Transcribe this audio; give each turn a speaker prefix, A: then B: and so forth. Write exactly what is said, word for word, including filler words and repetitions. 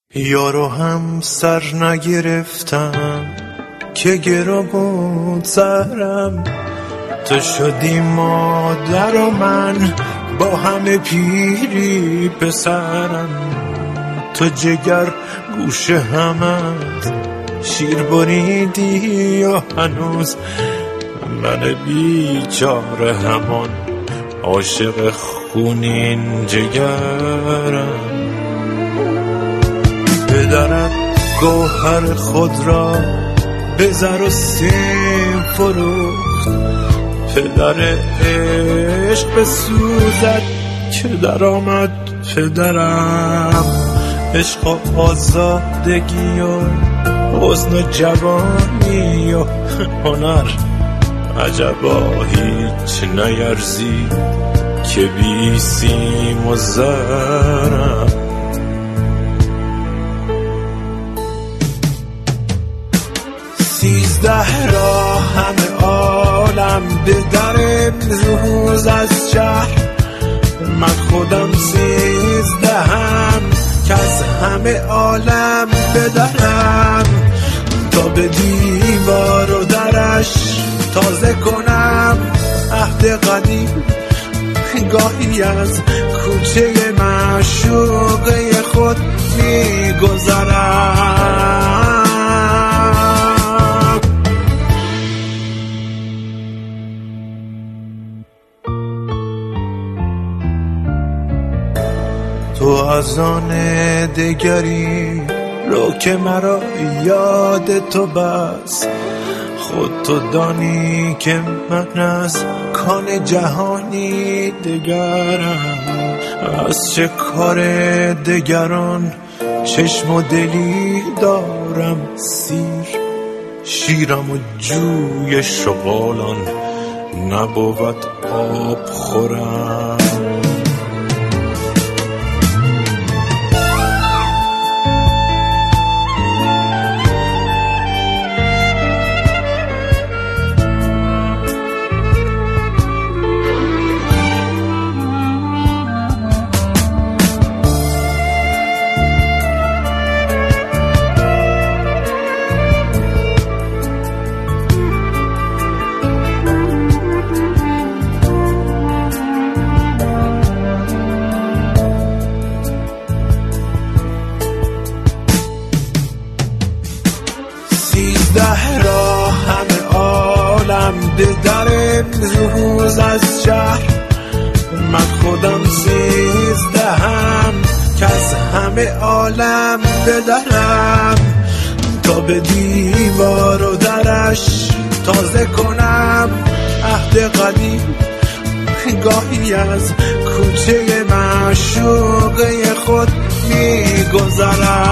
A: یارو هم سر نگرفتم که گرا بود سرم، تو شدی مادر و من با همه پیری پسرم. تو جگر گوشه همت شیر بریدی و هنوز من بیچاره همان عاشق خونین جگرم. پدرت گوهر خود را به زر و سیم فروخت، پدر عشق بسوزد که در آمد پدرم. عشق و آزادگی و حسن و جوانی و هنر، عجبا هیچ نیرزی که بی سیم و زرم. سیزده را همه عالم به در امروز از شهر، من خودم سیزدهم که از همه عالم بدرم. تا به دیوار و درش تازه کنم عهد قدیم، گاهی از کوچه معشوقه خود میگذرم. تو از آن دگری رو که مرا یاد تو بس، خود تو دانی که من از کان جهانی دگرم. از چه کار دگران چشم و دلی دارم سیر، شیرم و جوی شغالان نبود آب خورم. سیزده را همه عالم به در امروز از شهر، من خودم سیزدهم که از همه عالم بدرم. تا به دیوار و درش تازه کنم عهد قدیم، گاهی از کوچه معشوقه خود میگذرم.